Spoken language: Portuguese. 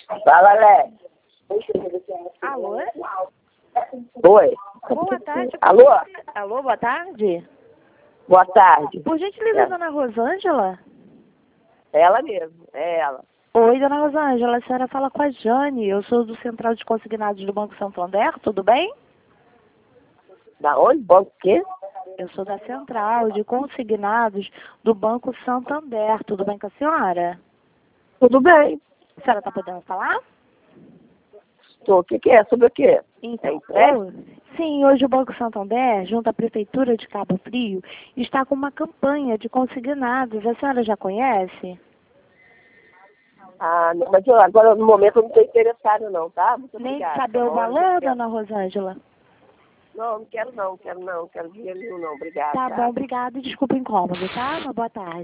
Fala, Alex. Alô? Oi. Boa tarde. Alô? Alô, boa tarde. Boa tarde. Por gentileza, dona Rosângela? Ela mesmo, é ela. Oi, dona Rosângela, a senhora fala com a Jane. Eu sou do Central de Consignados do Banco Santander, tudo bem? Da onde? Banco o quê? Eu sou da Central de Consignados do Banco Santander, tudo bem com a senhora? Tudo bem. A senhora está podendo falar? Estou. O que é? Sobre o quê? Então, É empréstimo? sim, hoje o Banco Santander, junto à Prefeitura de Cabo Frio, está com uma campanha de consignados. A senhora já conhece? Ah, não, mas agora no momento eu não estou interessada não, tá? Muito Nem obrigada. saber Tá o bom? valor, dona Rosângela? Não quero dinheiro nenhum não, obrigada. Tá Tá? bom, obrigada e desculpa o incômodo, tá? Uma boa tarde.